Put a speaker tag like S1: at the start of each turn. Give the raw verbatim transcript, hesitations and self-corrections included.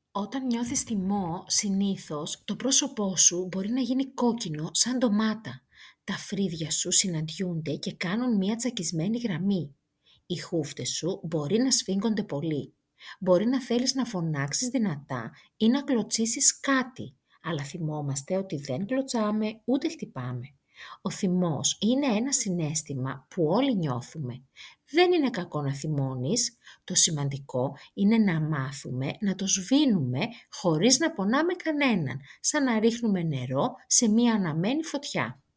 S1: Όταν νιώθεις θυμό, συνήθως το πρόσωπό σου μπορεί να γίνει κόκκινο σαν ντομάτα. Τα φρύδια σου συναντιούνται και κάνουν μια τσακισμένη γραμμή. Οι χούφτες σου μπορεί να σφίγγονται πολύ. Μπορεί να θέλεις να φωνάξεις δυνατά ή να κλωτσίσεις κάτι, αλλά θυμόμαστε ότι δεν κλωτσάμε ούτε χτυπάμε. Ο θυμός είναι ένα συναίσθημα που όλοι νιώθουμε. Δεν είναι κακό να θυμώνεις, το σημαντικό είναι να μάθουμε να το σβήνουμε χωρίς να πονάμε κανέναν, σαν να ρίχνουμε νερό σε μία αναμένη φωτιά.